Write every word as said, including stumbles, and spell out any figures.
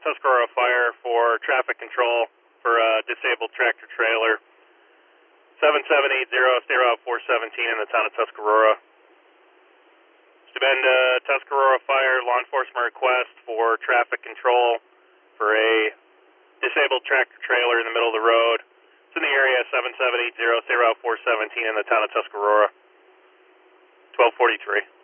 Tuscarora Fire for traffic control for a disabled tractor trailer. seven seven eight zero, stay route four seventeen in the town of Tuscarora. To Bend, uh, Tuscarora Fire, law enforcement request for traffic control for a disabled tractor trailer in the middle of the road. It's in the area, seven seven eight zero, stay route four seventeen in the town of Tuscarora. twelve forty-three.